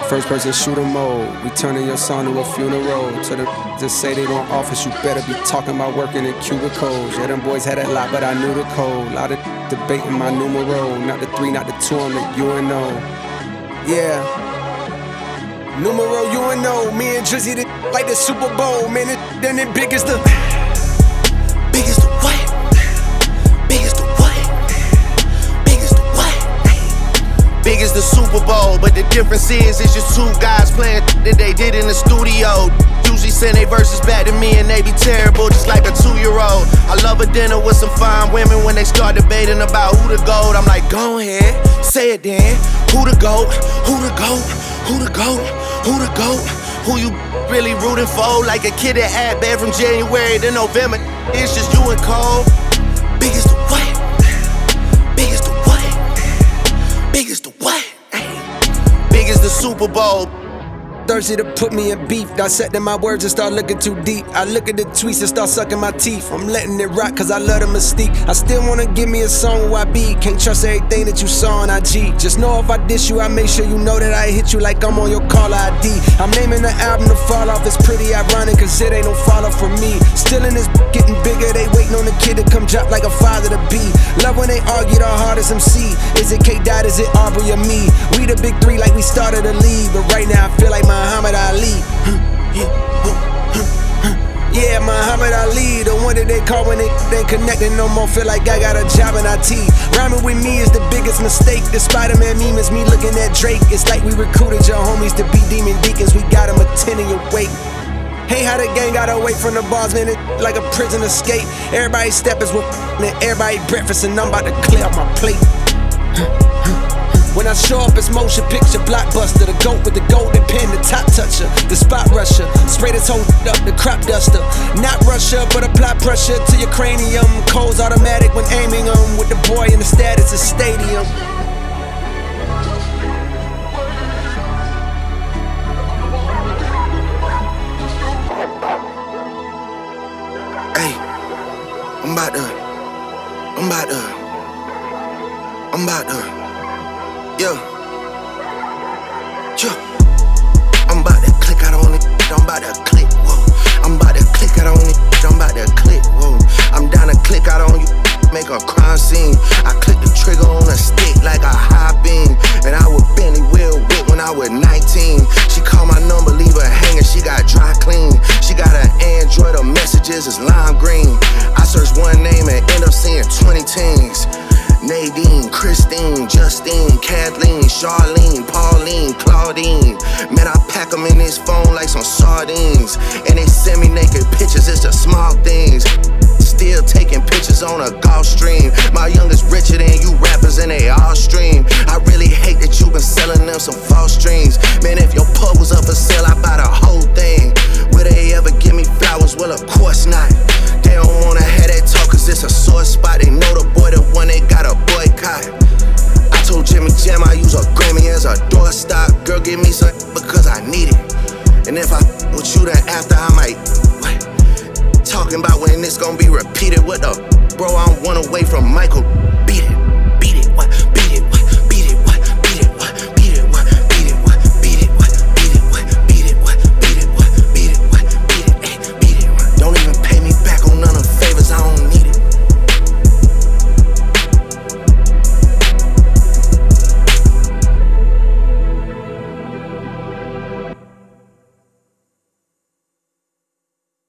First person shooter mode. We turning your song to a funeral. To the just say they don't office, you better be talking about working in cubicles. Yeah, them boys had that lot, but I knew the code. Lot of debating my numero. Not the 3, not the 2, I'm the UNO. Yeah. Numero UNO. Me and Drizzy like the Super Bowl. Man, then it big as the what? Big as the what? Big as the what? Big as the Super Bowl, but the difference is it's just two guys playing that they did in the studio. Usually send they verses back to me and they be terrible, just like a 2-year-old. I love a dinner with some fine women when they start debating about who the GOAT. I'm like, go ahead, say it then. Who the GOAT? Who the GOAT? Who the GOAT? Who the GOAT? Who you really rooting for? Like a kid that had bad from January to November. It's just you and Cole. Big as the what? Big as the what? Big as the what? Big as the Super Bowl. Thirsty to put me in beef. Dissecting my words and start looking too deep. I look at the tweets and start sucking my teeth. I'm letting it rock cause I love the mystique. I still wanna give me a song where I be. Can't trust everything that you saw on IG. Just know if I diss you, I make sure you know that I hit you like I'm on your caller ID. I'm naming the album to fall off. It's pretty ironic cause it ain't no follow for me. Still in this getting bigger. They waiting on the kid to come drop like a father to be. Love when they argue the hardest MC. Is it K-Dot, is it Aubrey or me? We the big 3 like we started a league. But right now I feel like Muhammad Ali. Yeah, Muhammad Ali, the one that they call when they ain't connecting no more. Feel like I got a job in IT. Rhyming with me is the biggest mistake. The Spider-Man meme is me looking at Drake. It's like we recruited your homies to be demon deacons. We got them attending your wake. Hey, how the gang got away from the bars, man, it like a prison escape. Everybody steppers with and everybody breakfast, and I'm about to clear out my plate. When I show up, it's motion picture blockbuster. The GOAT with the golden pen, the top toucher, the spot rusher. Spray this whole up, the crop duster. Not Russia, but apply pressure to your cranium. Cold's automatic when aiming them. With the boy in the status of stadium. Hey, I'm about to. Yeah. I'm about to click out on it. I'm about to click, whoa. I'm about to click out on it. I'm about to click, whoa. I'm down to click out on you. Make a crime scene. I click the trigger on a stick like a high beam. And I would Benny Will whip when I was 19. She called my number, leave her hanging. She got dry clean. She got an Android, her messages is lime green. I search one name and end up seeing 20 teens. Nadine, Christine, Justine, Kathleen, Charlene, Pauline, Claudine. Man, I pack them in this phone like some sardines. And they send me naked pictures, it's the small things. Still taking pictures on a Gulfstream. My youngest richer than you rappers and they all stream. I really hate that you been selling them some false dreams. Man, if your pub was up for sale, I buy the whole thing. Will they ever give me flowers? Well, of course not. They don't wanna have that talk cause it's a sore spot. They know the boy, the one they got a boycott. I told Jimmy Jam I use a Grammy as a doorstop. Girl, give me some because I need it. And if I with you then after I might talking about when this gon' be repeated. What the bro, I'm one away from Michael.